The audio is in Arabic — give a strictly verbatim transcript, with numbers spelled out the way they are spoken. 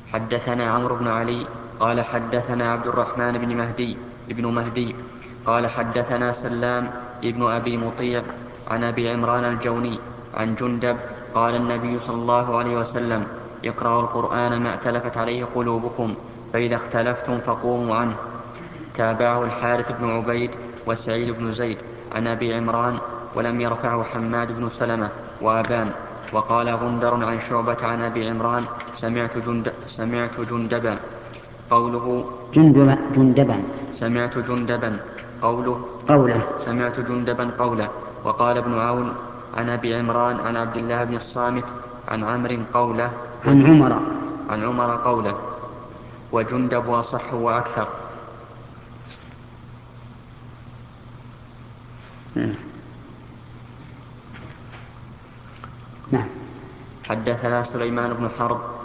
حدثنا عمرو بن علي قال حدثنا عبد الرحمن بن مهدي ابن مهدي قال حدثنا سلام ابن أبي مطيع عن أبي عمران الجوني عن جندب قال النبي صلى الله عليه وسلم اقرأوا القرآن ما ائتلفت عليه قلوبكم فإذا اختلفتم فقوموا عنه. تابعه الحارث بن عبيد وسعيد بن زيد عن أبي عمران ولم يرفعه حماد بن سلمة وأبان. وقال غندر عن شعبة عن أبي عمران سمعت, جند سمعت جندبا قوله جندبا جندبا سمعت جندبا قوله قوله سمعت جندبا قوله. وقال ابن عون عن أبي عمران عن عبد الله بن الصامت عن عمرو قوله عن عمر عن عمر قوله وجندب أصح وأكثر. نعم. حدثنا سليمان بن حرب